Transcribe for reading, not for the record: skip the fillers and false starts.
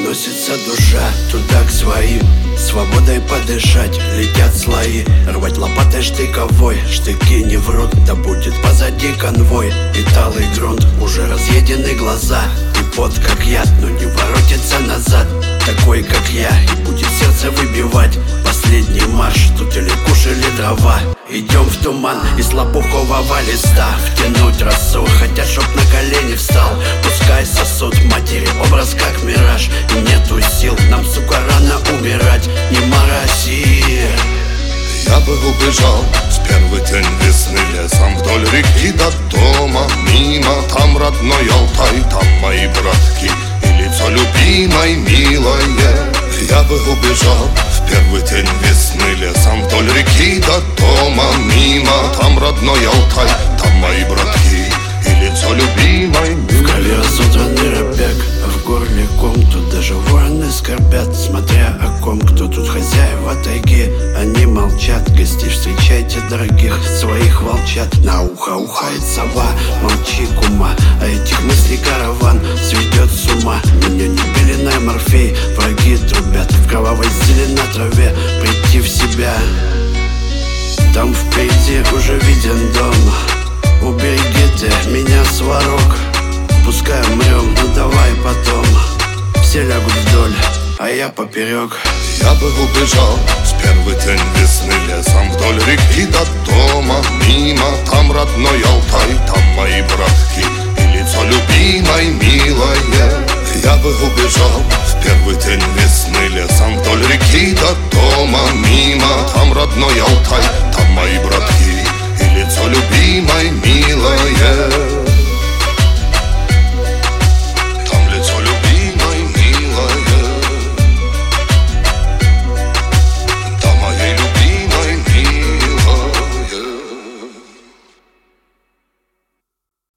Уносится душа туда к своим, свободой подышать, летят слои. Рвать лопатой штыковой, штыки не врут, да будет позади конвой. И талый грунт, уже разъедены глаза, и пот как яд, но не воротится назад. Такой как я, и будет сердце выбивать последний марш, тут или куш, или дрова. Идем в туман из лопухового листа, втянуть росу, хотя чтоб на колени встал. Пускай сосуд матери, образ как мираж, и нету сил, нам, сука, рано умирать. Не мороси. Я бы убежал в первый день весны лесом вдоль реки до дома, мимо. Там родной Алтай, там мои братки и лицо любимой, милое. Я бы убежал в первый день весны лесом вдоль реки до дома, мимо. Там родной Алтай, там мои братки и лицо любимой, милое. В крови разодранный робяк, а в горле ком. Тут даже вороны скорбят, смотря о ком. Кто тут хозяева тайги, они молчат. Гостей встречайте, дорогих своих волчат. На ухо ухает сова, молчи, кума. А этих мыслей караван сведет с ума. Меня не беленая морфей, враги трубят. В кровавой зелени на траве прийти в себя. Там впереди уже виден дом. Убереги ты меня, сварог. Пускай умрем, ну давай потом. Все лягут вдоль, а я поперек. Я бы убежал в первый день весны лесом вдоль реки до дома, мимо. Там родной Алтай, там мои братки и лицо любимой, милое. Я бы убежал в первый день весны лесом вдоль реки до дома, мимо. Там родной Алтай,